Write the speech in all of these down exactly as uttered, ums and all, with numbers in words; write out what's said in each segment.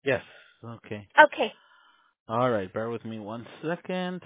Yes. Okay. Okay. All right. Bear with me one second.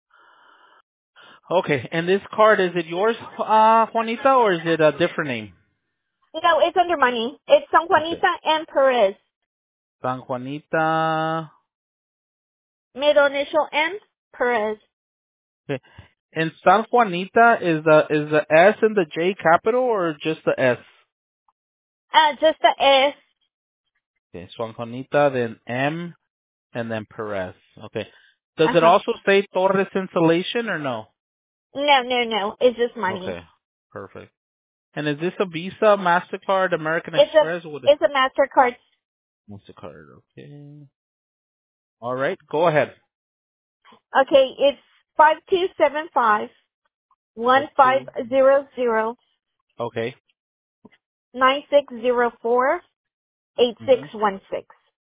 Okay. And this card, is it yours, uh, Juanita, or is it a different name? No, it's under money. It's San Okay. Juanita and Perez. San Juanita. Middle initial M, Perez. Okay. And San Juanita, is the is the S and the J capital or just the S? Uh, just the S. Okay. San Juanita, then M, and then Perez. Okay. Does it Uh-huh. also say Torres Insulation or no? No, no, no. It's just money. Okay. Perfect. And is this a Visa, MasterCard, American It's a, Express? What is it's a MasterCard. MasterCard? Okay. All right. Go ahead. Okay, it's five two seven five one Five five two. zero zero Okay. nine six zero four eight six Mm-hmm. one six.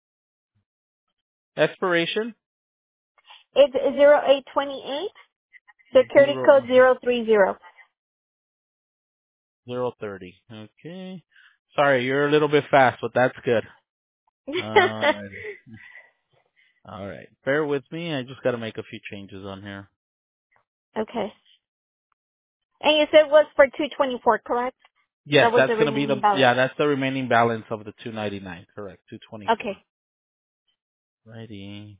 Expiration It's zero eight twenty eight. Security zero code zero three zero. zero thirty. Okay. Sorry, you're a little bit fast, but that's good. Alrighty. All right. Bear with me. I just got to make a few changes on here. Okay. And you said it was for two twenty four, correct? Yes, That was that's the going to be remaining the balance. yeah, that's the remaining balance of the two ninety-nine. Correct. two twenty-four. Okay. Righty.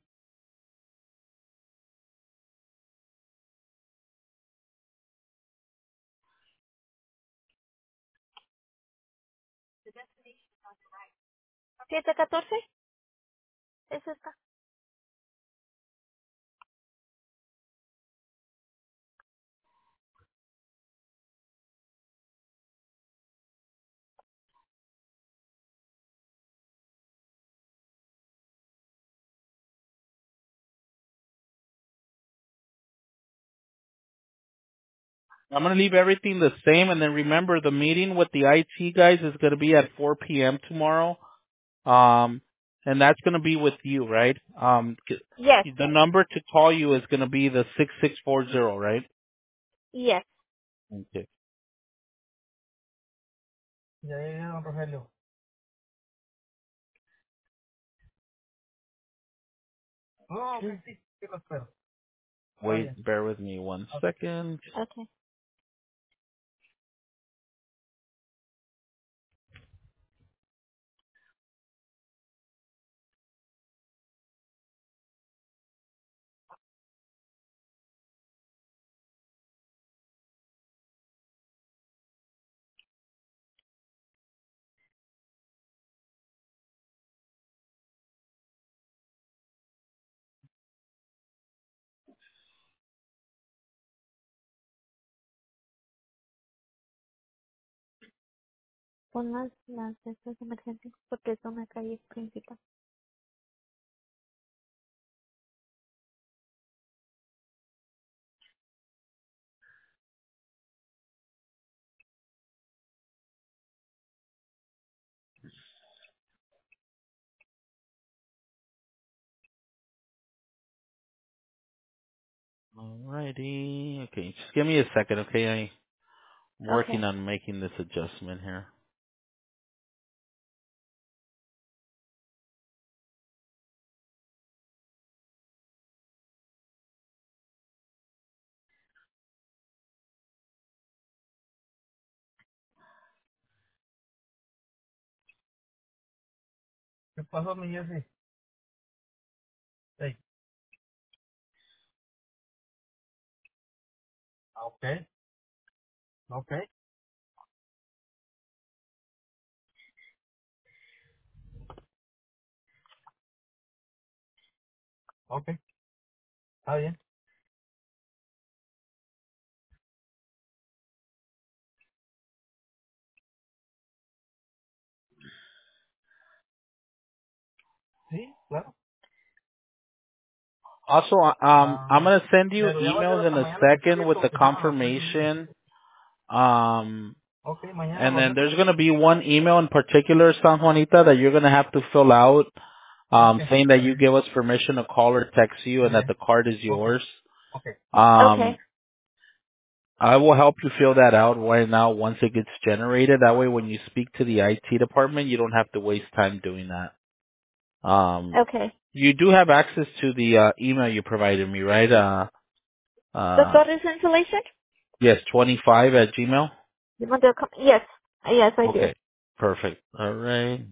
¿siete catorce? ¿Es esta? I'm going to leave everything the same, and then remember the meeting with the I T guys is going to be at four p.m. tomorrow. Um, and that's going to be with you, right? Um, c- Yes. the number to call you is going to be the six six four zero, right? Yes. Okay. Ya llegué, don Rogelio. No, que sí, sí lo espero. Está Wait, bien. bear with me one Ok. second. Okay. Pon las, las de estas emergencias porque es una calle principal. Alrighty. Okay, just give me a second, okay? I'm working Okay. on making this adjustment here. ¿Qué pasó, mi Jessy? Hey. Ah, ok. Ok. Ok. Está bien. Sí, claro. Also, um, I'm Ah, gonna send you pero ya va a ser emails in hasta a mañana que estoy second en tu with the oficina a las tres y media. confirmation. Um, Ok, mañana and lo then there's hacemos. gonna be one email in particular, San Juanita, that you're gonna have to fill out, Ok, um, saying that está you bien. give us permission to call or text you, Está and that bien. the card is Ok. yours. Ok. Um, Okay. I will help you fill that out right now once it gets generated. That way, when you speak to the I T department, you don't have to waste time doing that. Um, Okay. you do have access to the uh, email you provided me, right? Uh, The uh, Torres installation? yes, twenty-five at Gmail. You want to come? Yes. Yes, I do. Okay, perfect. All right.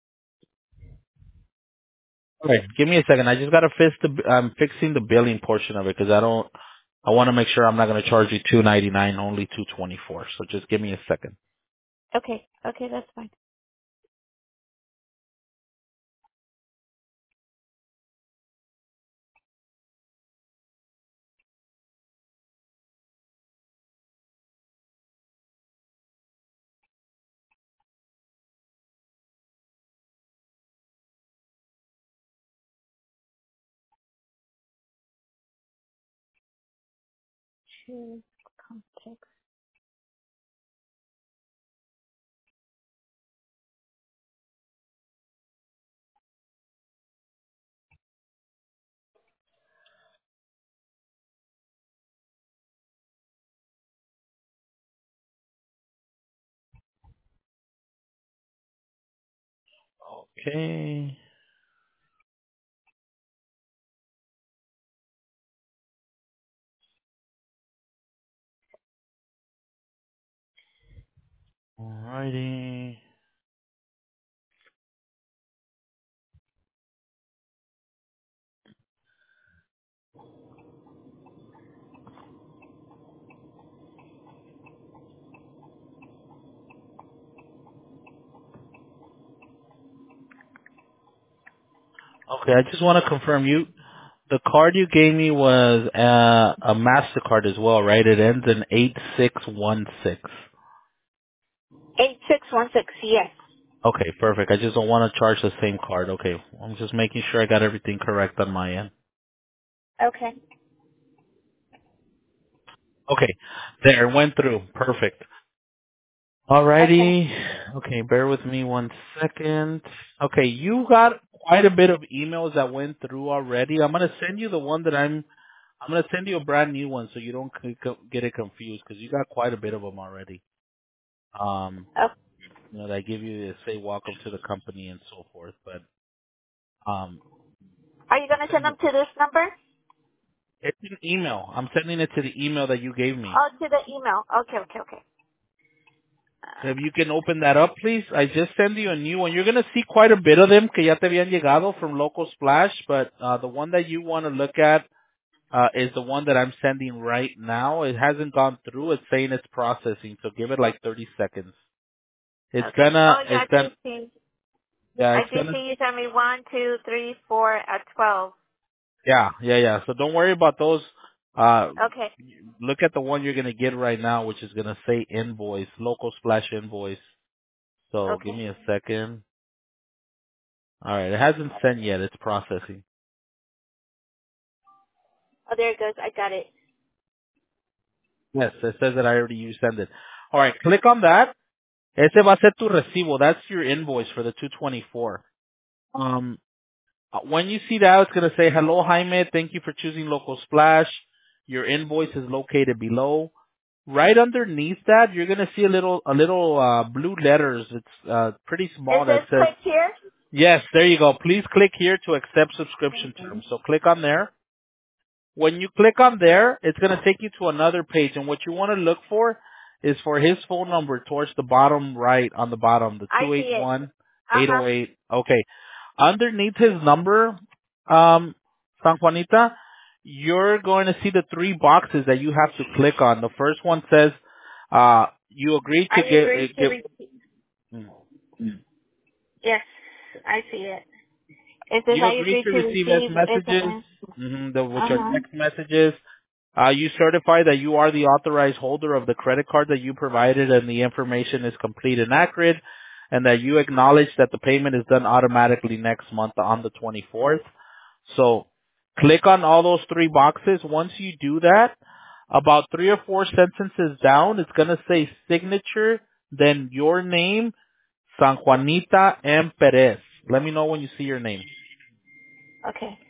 Okay, give me a second. I just gotta fix the. I'm fixing the billing portion of it because I don't. I want to make sure I'm not gonna charge you two ninety-nine, only two twenty-four. So just give me a second. Okay. Okay, that's fine. Choose context. Okay. Alrighty. Okay, I just want to confirm you. The card you gave me was uh, a Mastercard as well, right? It ends in eight six one six. eight six one six, yes. Okay, perfect. I just don't want to charge the same card. Okay, I'm just making sure I got everything correct on my end. Okay. Okay, there, went through. Perfect. Okay. Alrighty. Okay, bear with me one second. Okay, you got quite a bit of emails that went through already. I'm gonna send you the one that I'm. I'm gonna send you a brand new one so you don't c- c- get it confused because you got quite a bit of them already. Um, Oh, you know, that give you say welcome to the company and so forth. But um, are you going to send them to this number? it's an email. I'm sending it to the email that you gave me. Oh, to the email. Okay, okay, okay. So if you can open that up, please. I just send you a new one. You're gonna see quite a bit of them que ya te habían llegado from Local Splash, but uh, the one that you want to look at uh, is the one that I'm sending right now. It hasn't gone through. It's saying it's processing, so give it like thirty seconds. It's Okay. gonna, Oh, yeah, it's I do gonna, see. yeah, I it's do gonna, see you sent me one, two, three, four at twelve. yeah, yeah, yeah. So don't worry about those. Uh, Okay. look at the one you're gonna get right now, which is gonna say invoice, Local Splash invoice. So give Okay. me a second. All right, it hasn't sent yet. It's processing. Oh, there it goes. I got it. Yes, it says that I already you send it. All right, click on that. Ese va a ser tu recibo. That's your invoice for the two twenty-four. Um, when you see that, it's going to say, hello, Jaime. Thank you for choosing Local Splash. Your invoice is located below. Right underneath that, you're going to see a little, a little, uh, blue letters. It's, uh, pretty It small that says says, click here. yes, there you go. Please click here to accept subscription Mm-hmm. terms. So click on there. When you click on there, it's going to take you to another page, and what you want to look for is for his phone number towards the bottom right on the bottom, the I two see eight it. one eight Uh-huh. zero eight. Okay. Underneath his number, um, San Juanita, you're going to see the three boxes that you have to click on. The first one says, uh, you agree I to give, agree uh, to give, receive. mm. Yes, I see it. It says You I agree agree to to receive as receive messages, S M S. mm-hmm, the, which are Uh-huh. text messages. Uh, you certify that you are the authorized holder of the credit card that you provided and the information is complete and accurate, and that you acknowledge that the payment is done automatically next month on the twenty-fourth. So click on all those three boxes. Once you do that, about three or four sentences down, it's going to say signature, then your name, San Juanita M. Perez. Let me know when you see your name. Okay.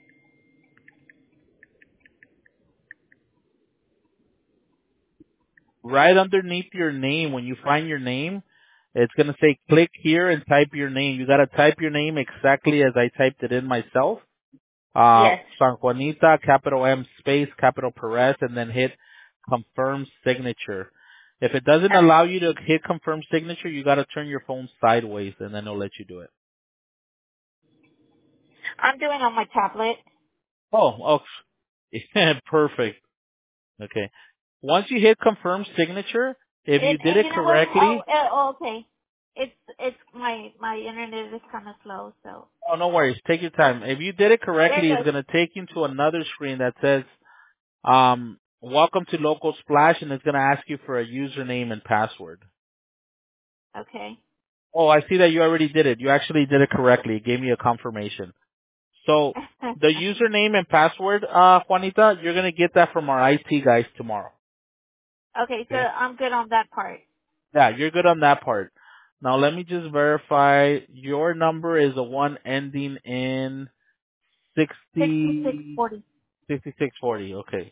Right underneath your name, when you find your name, It's going to say click here and type your name. You got to type your name exactly as I typed it in myself. Uh, Yes. San Juanita, capital M space, capital Perez, and then hit confirm signature. If it doesn't Uh, allow you to hit confirm signature, you got to turn your phone sideways and then it'll let you do it. I'm doing on my tablet. Oh, oh, perfect. Okay. Once you hit confirm signature, if you It, did and it you know what? Oh, correctly, uh, oh, okay. It's it's my my internet is kind of slow, so oh, no worries. Take your time. If you did it there correctly, it it's goes. going to take you to another screen that says, um, welcome to Local Splash, and it's going to ask you for a username and password. Okay. Oh, I see that you already did it. You actually did it correctly. It gave me a confirmation. So the username and password, uh, Juanita, you're going to get that from our I T guys tomorrow. Okay, so Okay. I'm good on that part. Yeah, you're good on that part. Now let me just verify. Your number is the one ending in Sixty-six sixty, forty. sixty-six forty. Okay.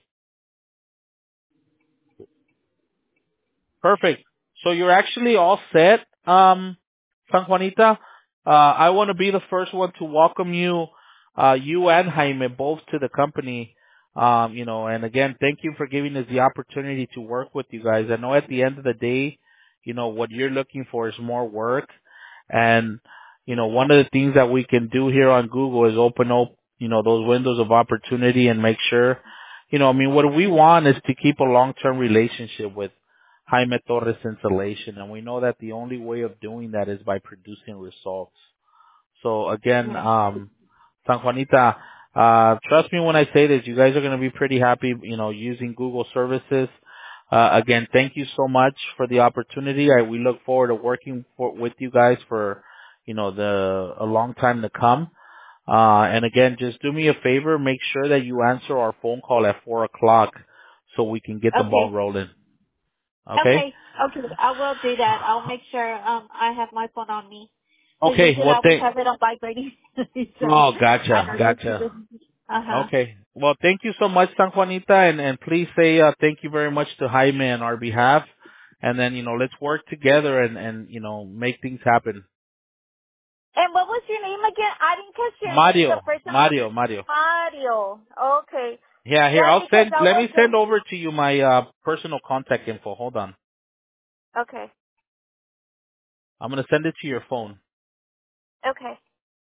Perfect. So you're actually all set, um, San Juanita. Uh, I want to be the first one to welcome you, uh, you and Jaime both to the company. Um, you know, and again, thank you for giving us the opportunity to work with you guys. I know at the end of the day, you know, what you're looking for is more work. And, you know, one of the things that we can do here on Google is open up, you know, those windows of opportunity and make sure, you know, I mean, what we want is to keep a long-term relationship with Jaime Torres installation, and we know that the only way of doing that is by producing results. So again, Yeah. um, San Juanita, uh, trust me when I say this, you guys are going to be pretty happy, you know, using Google services. Uh, again, thank you so much for the opportunity. I, we look forward to working for, with you guys for, you know, the, a long time to come. Uh, and again, just do me a favor, make sure that you answer our phone call at four o'clock so we can get the ball Okay. rolling. Okay? Okay. Okay. I will do that. I'll make sure um I have my phone on me. Because Okay, usually I well, always thank. have it on vibrating. so Oh, I gotcha, don't know if you gotcha. did. Uh huh. Okay, well, thank you so much, San Juanita, and and please say uh, thank you very much to Jaime on our behalf, and then you know let's work together and and you know make things happen. And what was your name again? I didn't catch your name the Mario, first time. Mario, Mario. Mario. Okay. Yeah, here Yeah, I'll because send. I Let was me send uh, over to you my uh personal contact info. Hold on, okay. I'm gonna send it to your phone. Okay.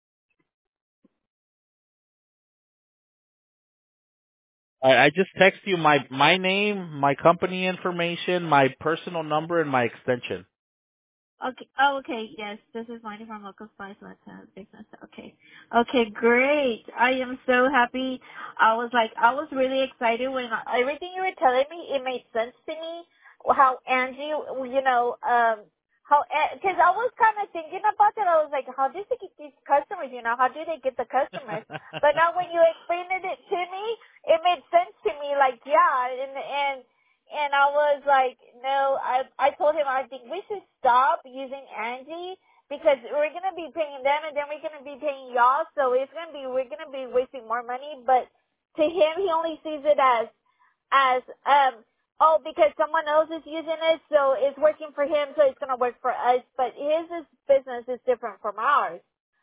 I, I just text you my my name, my company information, my personal number, and my extension. Okay. Oh, okay. Yes, this is Marty from Local Spice Latin Business. Okay. Okay, great. I am so happy. I was like, I was really excited when I, everything you were telling me, it made sense to me. How Angie, you know, um, how, because I was kind of thinking about it. I was like, how did they get these customers? You know, how do they get the customers? But now when you explained it to me, it made sense to me. Like, yeah, and and and I was like, no, I I told him I think we should stop using Angie because we're gonna be paying them and then we're gonna be paying y'all, so it's gonna be we're gonna be wasting more money. But to him, he only sees it as as um oh because someone else is using it, so it's working for him, so it's gonna work for us. But his is, business is different from ours,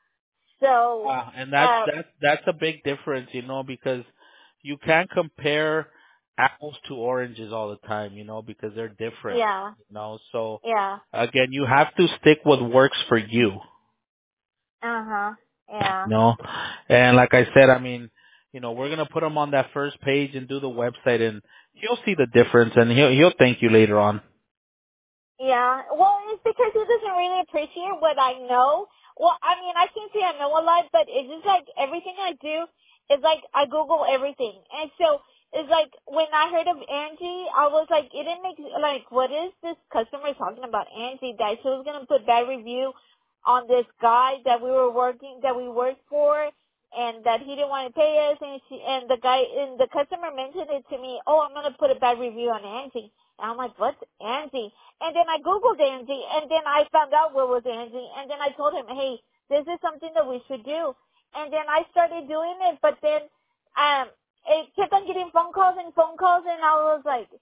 so Uh, and that's um that's that's a big difference, you know, because you can't compare apples to oranges all the time, you know, because they're different, yeah you know. So yeah again, you have to stick what works for you, uh huh you yeah. know. And like I said, I mean, you know, we're gonna put him on that first page and do the website, and he'll see the difference, and he'll he'll thank you later on. Yeah, well, it's because he doesn't really appreciate what I know. Well, I mean, I can say I know a lot, but it's just like everything I do is like I Google everything, and so it's like when I heard of Angie, I was like, it didn't make like what is this customer talking about Angie? That she was gonna put bad review on this guy that we were working that we worked for, and that he didn't want to pay us, and she and the guy and the customer mentioned it to me. Oh, I'm gonna put a bad review on Angie. And I'm like, what's Angie? And then I Googled Angie, and then I found out what was Angie, and then I told him, hey, this is something that we should do. And then I started doing it, but then um, it kept on getting phone calls and phone calls, and I was like,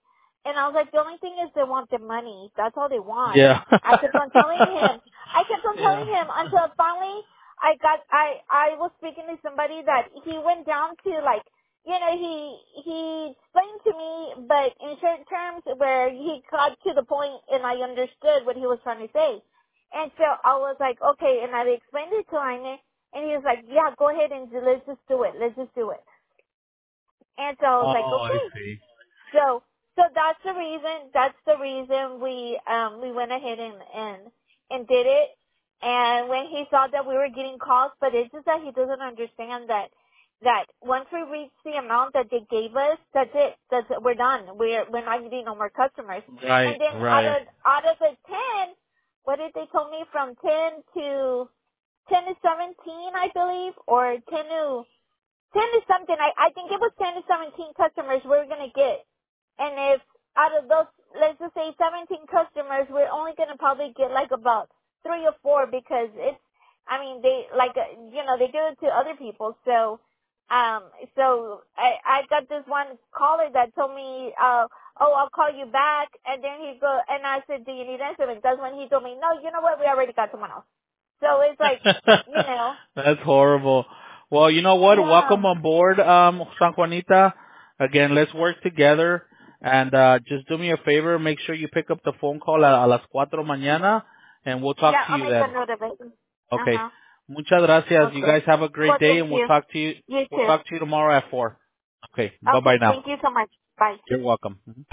And I was like, the only thing is they want the money. That's all they want. Yeah. I kept on telling him. I kept on Yeah. telling him until finally I got, I, I was speaking to somebody that he went down to like, you know, he, he explained to me, but in short terms where he got to the point and I understood what he was trying to say. And so I was like, okay, and I explained it to Jaime, and he was like, yeah, go ahead and do- let's just do it. Let's just do it. And so I was like, Oh, I okay. see. So, so that's the reason, that's the reason we, um, we went ahead and, and, and did it. And when he saw that we were getting calls, but it's just that he doesn't understand that, that once we reach the amount that they gave us, that's it. That's it. We're done. We're, we're not getting no more customers. Right, And then out right. of, out of the ten, what did they tell me from ten to, ten to seventeen, I believe, or ten to, ten to something. I, I think it was ten to seventeen customers we we're going to get. And if out of those, let's just say seventeen customers, we're only going to probably get like about three or four because it's, I mean, they, like, uh, you know, they give it to other people. So, um, so I, I got this one caller that told me, uh, oh, I'll call you back. And then he go, and I said, do you need instruments? That's when he told me, no, you know what? We already got someone else. So it's like, you know, That's horrible. Well, you know what? yeah. Welcome on board, um, San Juanita. Again, let's work together. And uh just do me a favor. Make sure you pick up the phone call a, a las cuatro mañana, and we'll talk Yeah, to I'll you make a then. note of it. Okay. Uh-huh. Muchas gracias. You Okay. guys have a great Well, day, thank and we'll you. talk to you. You We'll too. talk to you tomorrow at four. Okay. Bye bye Okay, now. thank you so much. Bye. You're welcome. Mhm.